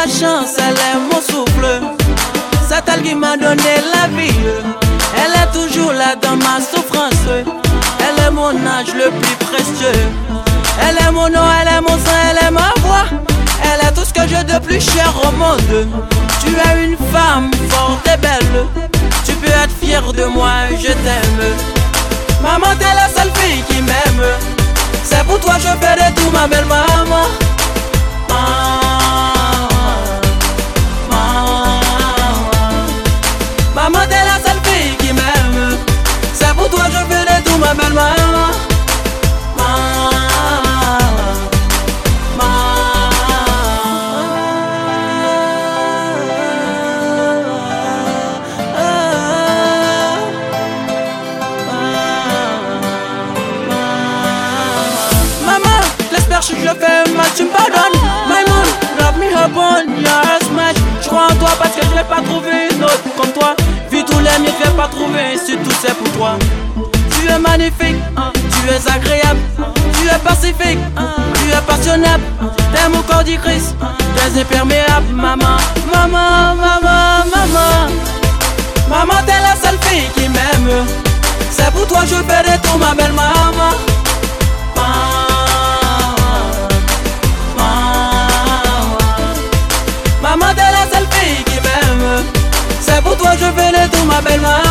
chance, elle est mon souffle. C'est elle qui m'a donné la vie. Elle est toujours là dans ma souffrance. Elle est mon âge le plus précieux. Elle est mon nom, elle est mon sang, elle est ma voix. Elle est tout ce que j'ai de plus cher au monde. Tu es une femme forte et belle. Tu peux être fière de moi, je t'aime. Maman, t'es la seule fille qui m'aime. C'est pour toi je ferai tout, ma belle maman. Maman, t'es la seule fille qui m'aime. C'est pour toi je ferai tout, ma belle maman. Si je fais mal, tu me pardonnes. My moon, love me up on your smash. Je crois en toi parce que je n'ai pas trouvé une autre comme toi. Vu tous les miens, je vais pas trouver, surtout c'est pour toi. Tu es magnifique, tu es agréable, tu es pacifique, tu es passionnable. T'es mon corps du Christ, t'es imperméable. Maman, maman, maman, maman. Maman, t'es la seule fille qui m'aime. C'est pour toi je ferai tout, ma belle maman. Maman, t'es la seule fille qui m'aime. C'est pour toi je ferai tout, ma belle maman.